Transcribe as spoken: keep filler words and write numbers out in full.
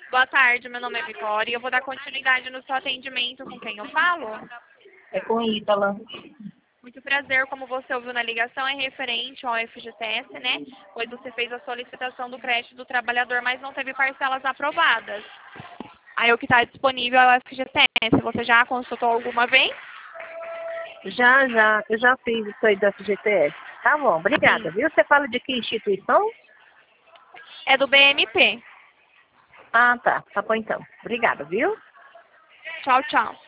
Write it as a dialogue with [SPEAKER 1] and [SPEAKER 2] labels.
[SPEAKER 1] Boa tarde, meu nome é Vitória e eu vou dar continuidade no seu atendimento. Com quem eu falo?
[SPEAKER 2] É com Ítala.
[SPEAKER 1] Muito prazer, como você ouviu na ligação, é referente ao F G T S, né? Pois você fez a solicitação do crédito do trabalhador, mas não teve parcelas aprovadas. Aí o que está disponível é o F G T S. Você já consultou alguma vez?
[SPEAKER 2] Já, já, eu já fiz isso aí do F G T S. Tá bom, obrigada,
[SPEAKER 1] Sim.
[SPEAKER 2] viu? Você fala de que instituição?
[SPEAKER 1] É do B M P.
[SPEAKER 2] Ah, tá. Tá bom então. Obrigada, viu?
[SPEAKER 1] Tchau, tchau.